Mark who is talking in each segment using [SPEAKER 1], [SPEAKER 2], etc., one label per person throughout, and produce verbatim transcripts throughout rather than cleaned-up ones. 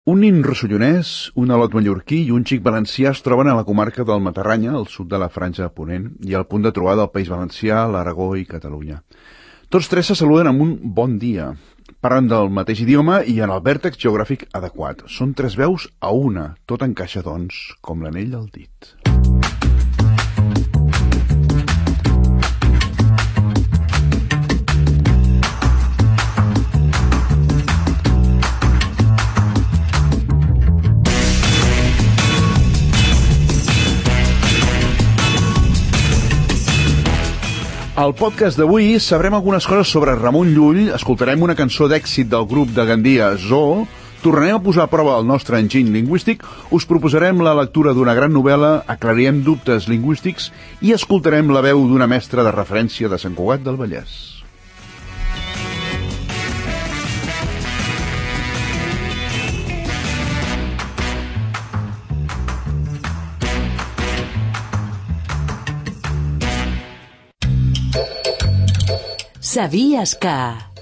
[SPEAKER 1] Un nin rossellonès, un alot mallorquí i un xic valencià es troben a la comarca del Matarranya, al sud de la Franja de Ponent, i al punt de trobada del País Valencià, l'Aragó i Catalunya. Tots tres se saluden amb un bon dia. Parlen del mateix idioma i en el vèrtex geogràfic adequat. Són tres veus a una. Tot encaixa, doncs, com l'anell al dit. Al podcast d'avui sabrem algunes coses sobre Ramon Llull, escoltarem una cançó d'èxit del grup de Gandia Zoo, tornarem a posar a prova el nostre enginy lingüístic, us proposarem la lectura d'una gran novel·la, aclarirem dubtes lingüístics i escoltarem la veu d'una mestra de referència de Sant Cugat del Vallès.
[SPEAKER 2] Sabies que...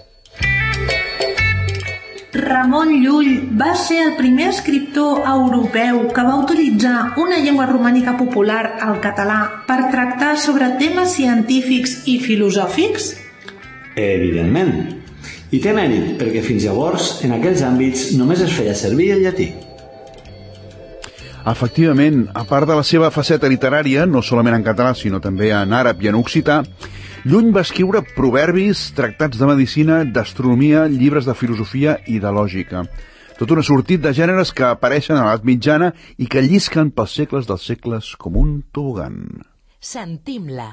[SPEAKER 3] Ramon Llull va ser el primer escriptor europeu que va utilitzar una llengua romànica popular, el català, per tractar sobre temes científics i filosòfics?
[SPEAKER 4] Evidentment. I té mèrit, perquè fins llavors, en aquells àmbits, només es feia servir el llatí.
[SPEAKER 1] Efectivament, a part de la seva faceta literària, no solament en català, sinó també en àrab i en occità, Llull va escriure proverbis, tractats de medicina, d'astronomia, llibres de filosofia i de lògica. Tot un assortit de gèneres que apareixen a l'edat mitjana i que llisquen pels segles dels segles com un tobogan.
[SPEAKER 2] Sentim-la.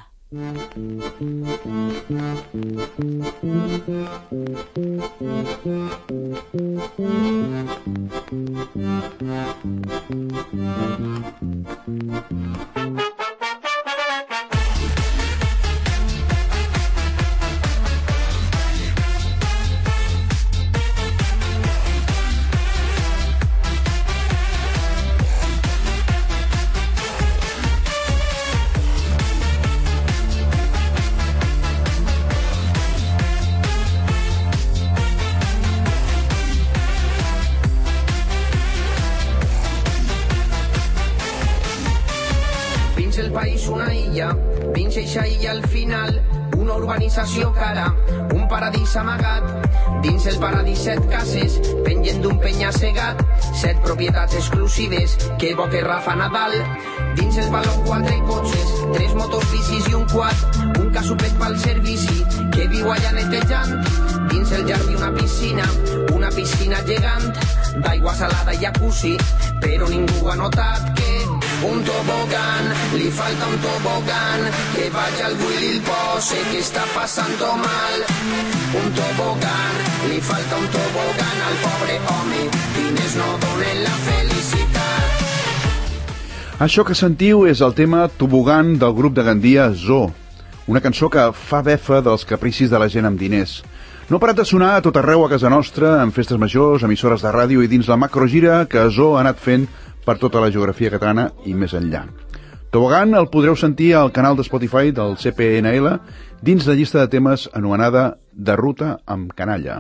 [SPEAKER 5] El país una illa, dins eixa illa al final, una urbanització cara, un paradís amagat. Dins el paradís set cases, pengen d'un penya-segat, set propietats exclusives, que bo que Rafa Nadal. Dins el baló quatre cotxes, tres motors bicis i un quad, un casupet pel servici, que viu allà netejant. Dins el jardí una piscina, una piscina gegant, d'aigua salada i jacuzzi, però ningú ha notat que un tobogán, li falta un tobogán, que vagi al bull i el pose, que està passant-ho mal. Un tobogán, li falta un tobogán al pobre home, diners no donen la felicitat.
[SPEAKER 1] Això que sentiu és el tema Tobogan del grup de Gandia Zoo, una cançó que fa befa dels capricis de la gent amb diners. No ha parat de sonar a tot arreu a casa nostra, en festes majors, emissores de ràdio i dins la macrogira que Zoo ha anat fent per tota la geografia catalana i més enllà. Tobogan el podreu sentir al canal de Spotify del C P N L dins la llista de temes anomenada De ruta amb canalla.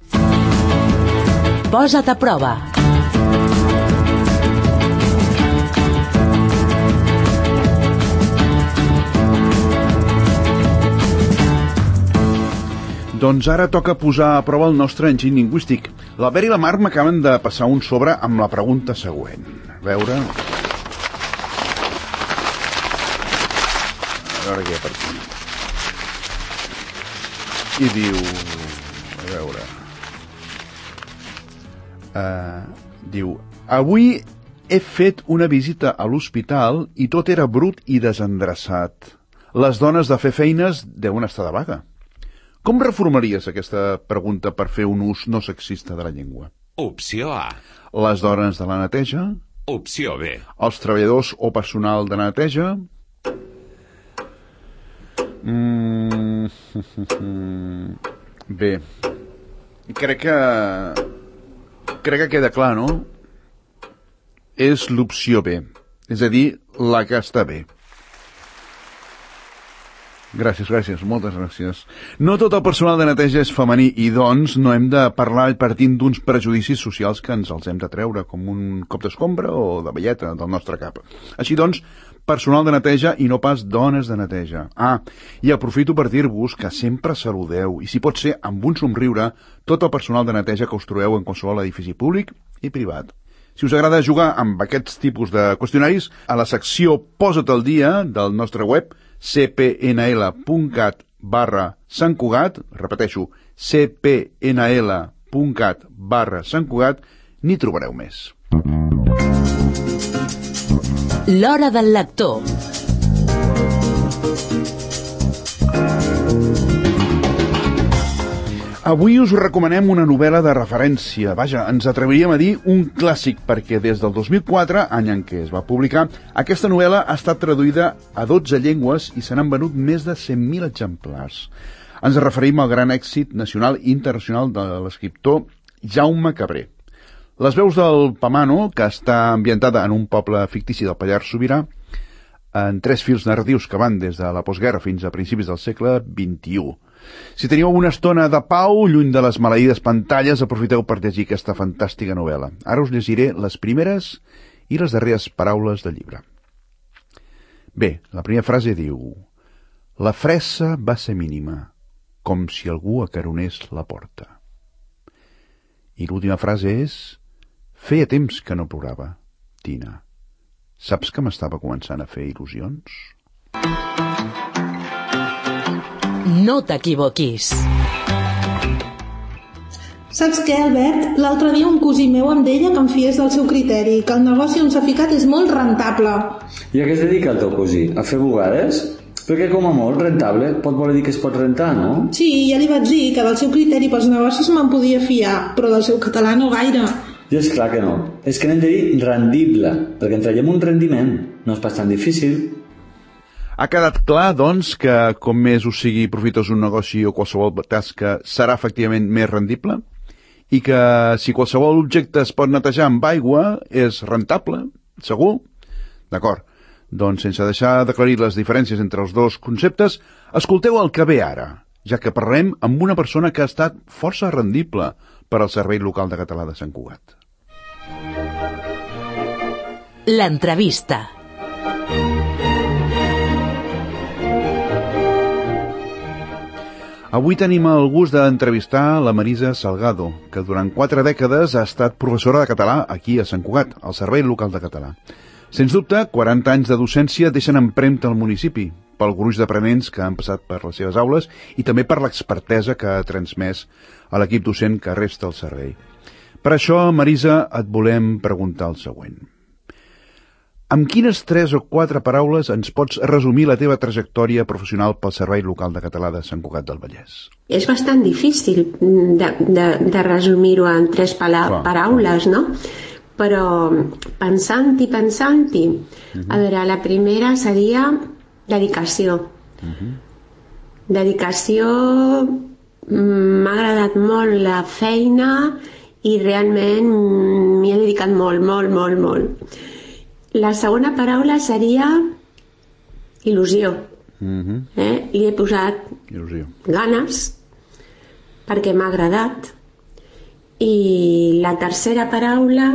[SPEAKER 2] Posa't a prova.
[SPEAKER 1] Doncs ara toca posar a prova el nostre enginy lingüístic. L'Albert i la Mar m'acaben de passar un sobre amb la pregunta següent. A veure... A veure què hi ha per aquí. I diu... A veure... Uh, diu... Avui he fet una visita a l'hospital i tot era brut i desendreçat. Les dones de fer feines deuen estar de vaga. Com reformaries aquesta pregunta per fer un ús no sexista de la llengua?
[SPEAKER 6] Opció A.
[SPEAKER 1] Les dones de la neteja?
[SPEAKER 6] Opció B.
[SPEAKER 1] Els treballadors o personal de neteja? Mm... Bé. Crec que... Crec que queda clar, no? És l'opció B. És a dir, la que està bé. Gràcies, gràcies, moltes gràcies. No tot el personal de neteja és femení i, doncs, no hem de parlar partint d'uns prejudicis socials que ens els hem de treure, com un cop d'escombra o de velleta del nostre cap. Així doncs, personal de neteja i no pas dones de neteja. Ah, i aprofito per dir-vos que sempre saludeu, i si pot ser amb un somriure, tot el personal de neteja que us trobeu en qualsevol edifici públic i privat. Si us agrada jugar amb aquests tipus de qüestionaris, a la secció Posa't al dia del nostre web, cpnl.cat barra Sant Cugat, repeteixo, cpnl.cat barra Sant Cugat, n'hi trobareu més.
[SPEAKER 2] L'hora del lector.
[SPEAKER 1] Avui us recomanem una novel·la de referència. Vaja, ens atreviríem a dir un clàssic, perquè des del dos mil quatre, any en què es va publicar, aquesta novel·la ha estat traduïda a dotze llengües i se n'han venut més de cent mil exemplars. Ens referim al gran èxit nacional i internacional de l'escriptor Jaume Cabré. Les veus del Pamano, que està ambientada en un poble fictici del Pallars Sobirà, en tres fils narratius que van des de la postguerra fins a principis del segle vint-i-u. Si teniu una estona de pau, lluny de les maleïdes pantalles, aprofiteu per llegir aquesta fantàstica novel·la. Ara us llegiré les primeres i les darreres paraules del llibre. Bé, la primera frase diu: la fressa va ser mínima, com si algú acaronés la porta. I l'última frase és: feia temps que no plorava, Tina. Saps que m'estava començant a fer il·lusions?
[SPEAKER 2] No t'equivoquis.
[SPEAKER 3] Saps què, Albert? L'altre dia un cosí meu em deia que em fiés del seu criteri, que el negoci on s'ha ficat és molt rentable.
[SPEAKER 4] I a què es dedica el teu cosí? A fer bugades? Perquè com a molt rentable pot voler dir que es pot rentar, no?
[SPEAKER 3] Sí, ja li vaig dir que del seu criteri pels negocis me'n podia fiar, però del seu català no gaire.
[SPEAKER 4] I és clar que no. És que n'hem de dir rendible, perquè en traiem un rendiment. No és pas tan difícil.
[SPEAKER 1] Ha quedat clar, doncs, que com més us sigui profitós un negoci o qualsevol tasca serà efectivament més rendible? I que si qualsevol objecte es pot netejar amb aigua és rentable? Segur? D'acord. Doncs sense deixar d'aclarir les diferències entre els dos conceptes, escolteu el que ve ara, ja que parlem amb una persona que ha estat força rendible per al Servei Local de Català de Sant Cugat.
[SPEAKER 2] L'entrevista.
[SPEAKER 1] Avui tenim el gust d'entrevistar la Marisa Salgado, que durant quatre dècades ha estat professora de català aquí a Sant Cugat, al Servei Local de Català. Sens dubte, quaranta anys de docència deixen empremta al municipi, pel gruix d'aprenents que han passat per les seves aules i també per l'expertesa que ha transmès a l'equip docent que resta al servei. Per això, Marisa, et volem preguntar el següent. Amb quines tres o quatre paraules ens pots resumir la teva trajectòria professional pel Servei Local de Català de Sant Cugat del Vallès?
[SPEAKER 7] És bastant difícil de, de, de resumir-ho en tres pala- paraules, no? Però pensant i pensant-hi, uh-huh. a veure, la primera seria dedicació. Uh-huh. Dedicació, m'ha agradat molt la feina i realment m'hi he dedicat molt, molt, molt, molt. La segona paraula seria il·lusió. Uh-huh. Eh? Li he posat il·lusió. Ganes perquè m'ha agradat. I la tercera paraula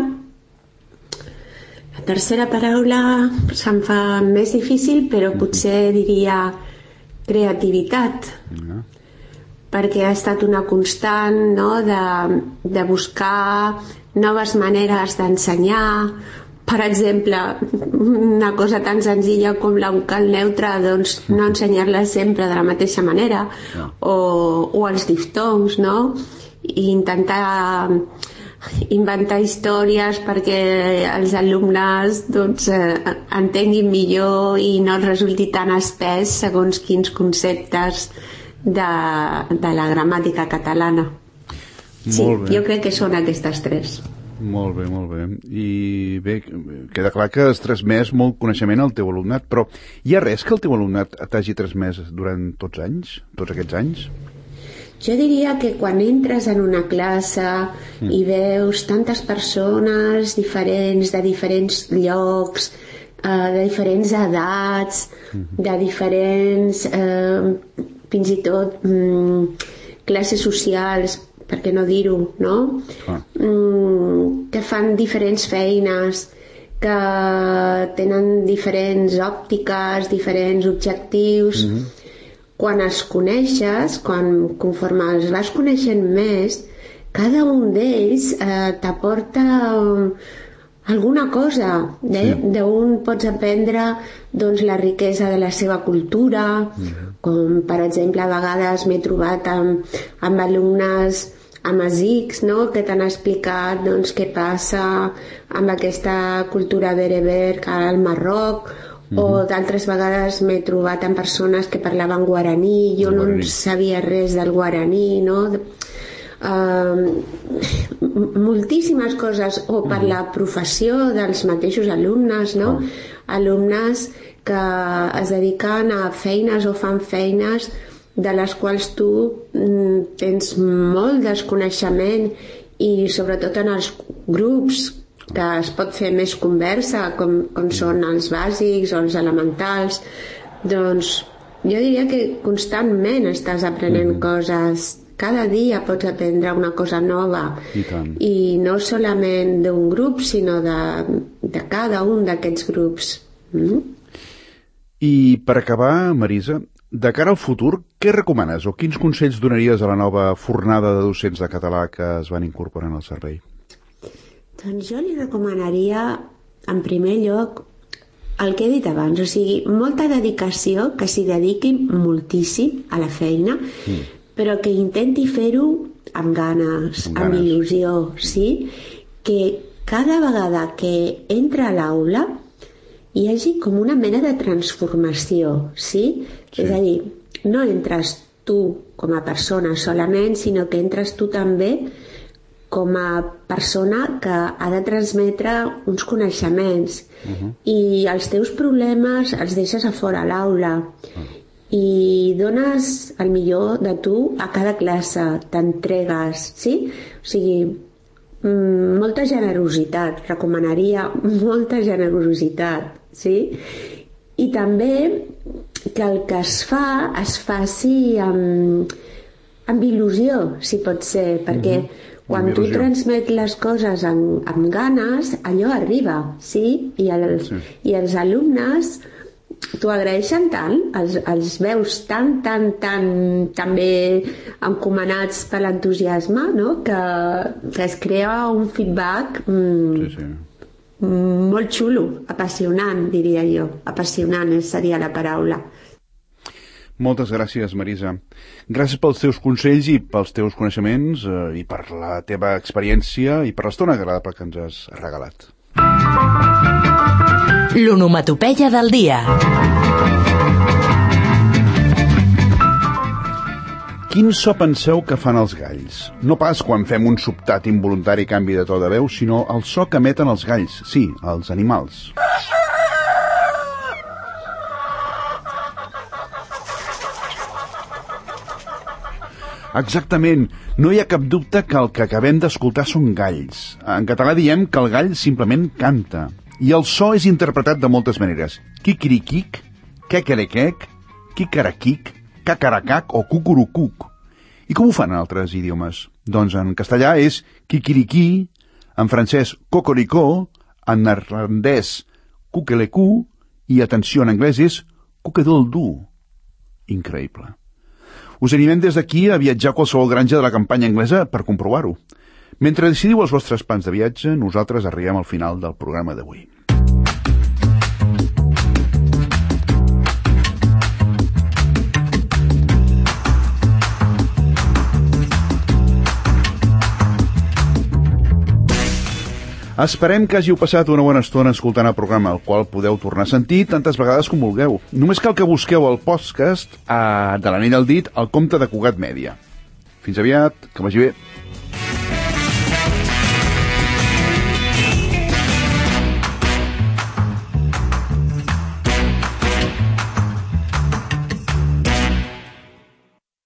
[SPEAKER 7] la tercera paraula se'm fa més difícil, però uh-huh. potser diria creativitat. Uh-huh. Perquè ha estat una constant, no? de, de buscar noves maneres d'ensenyar. Per exemple, una cosa tan senzilla com la vocal neutra, doncs no ensenyar-la sempre de la mateixa manera, no. o, o els diftongs, no? I intentar inventar històries perquè els alumnes doncs, eh, entenguin millor i no els resulti tan espès segons quins conceptes de, de la gramàtica catalana. Sí, jo crec que són aquestes tres.
[SPEAKER 1] Molt bé, molt bé. I bé, queda clar que has transmès molt coneixement al teu alumnat, però hi ha res que el teu alumnat t'hagi transmès durant tots anys, tots aquests anys?
[SPEAKER 7] Jo diria que quan entres en una classe mm. i veus tantes persones diferents, de diferents llocs, uh, de diferents edats, de diferents, uh, fins i tot, um, classes socials, per què no dir-ho, no? Ah. Um, que fan diferents feines, que tenen diferents òptiques, diferents objectius. Mm-hmm. Quan els coneixes, quan, conforme els vas coneixent més, cada un d'ells eh, t'aporta um, alguna cosa. Eh? Sí. D'un pots aprendre doncs, la riquesa de la seva cultura, mm-hmm. com per exemple a vegades m'he trobat amb, amb alumnes amazics, no? Que t'han explicat doncs, què passa amb aquesta cultura bereber al Marroc, mm-hmm. o d'altres vegades m'he trobat amb persones que parlaven guaraní, jo no guaraní. sabia res del guaraní, no? Uh, moltíssimes coses, o per mm-hmm. la professió dels mateixos alumnes, no? Oh. Alumnes que es dediquen a feines o fan feines de les quals tu mm, tens molt desconeixement, i sobretot en els grups que es pot fer més conversa, com, com són els bàsics o els elementals, doncs jo diria que constantment estàs aprenent mm-hmm. coses. Cada dia pots aprendre una cosa nova. I tant. I no solament d'un grup, sinó de, de cada un d'aquests grups. Mm?
[SPEAKER 1] I per acabar, Marisa, de cara al futur, què recomanes o quins consells donaries a la nova fornada de docents de català que es van incorporant al servei?
[SPEAKER 7] Doncs jo li recomanaria, en primer lloc, el que he dit abans, o sigui, molta dedicació, que s'hi dediqui moltíssim a la feina, mm. però que intenti fer-ho amb ganes, amb, amb il·lusió, sí? Que cada vegada que entra a l'aula hi hagi com una mena de transformació, sí? Sí. És a dir, no entres tu com a persona solament, sinó que entres tu també com a persona que ha de transmetre uns coneixements, uh-huh. i els teus problemes els deixes a fora a l'aula, uh-huh. i dones el millor de tu a cada classe, t'entregues, sí? O sigui, molta generositat, recomanaria molta generositat, sí? I també que el que es fa es faci amb, amb il·lusió, si pot ser, perquè mm-hmm. quan tu transmet les coses amb, amb ganes, allò arriba, sí? I, el, sí. I els alumnes t'ho agraeixen tant, els, els veus tan, tan, tan també encomanats per l'entusiasme, no? que, que es crea un feedback mm, sí, sí. molt xulo, apassionant, diria jo. Apassionant seria la paraula.
[SPEAKER 1] Moltes gràcies, Marisa. Gràcies pels teus consells i pels teus coneixements, eh, i per la teva experiència i per l'estona agradable que ens has regalat.
[SPEAKER 2] L'onomatopeia del dia.
[SPEAKER 1] Quin so penseu que fan els galls? No pas quan fem un sobtat involuntari canvi de to de veu, sinó el so que emeten els galls, sí, els animals. Exactament, no hi ha cap dubte que el que acabem d'escoltar són galls. En català diem que el gall simplement canta, i el so és interpretat de moltes maneres. Kikiriquic, quequerequec, quicaraquic, cacaracac o cucurucuc. I com ho fan en altres idiomes? Doncs en castellà és kikiriquí, en francès cocoricó, en neerlandès cuquelecú i, atenció, en anglès és cuquedoldu. Increïble. Us animem des d'aquí a viatjar a qualsevol granja de la campanya anglesa per comprovar-ho. Mentre decidiu els vostres plans de viatge, nosaltres arribem al final del programa d'avui. Esperem que hàgiu passat una bona estona escoltant el programa, el qual podeu tornar a sentir tantes vegades com vulgueu. Només cal que busqueu el podcast eh, de l'Anell al dit al compte de Cugat Mèdia. Fins aviat, que vagi bé.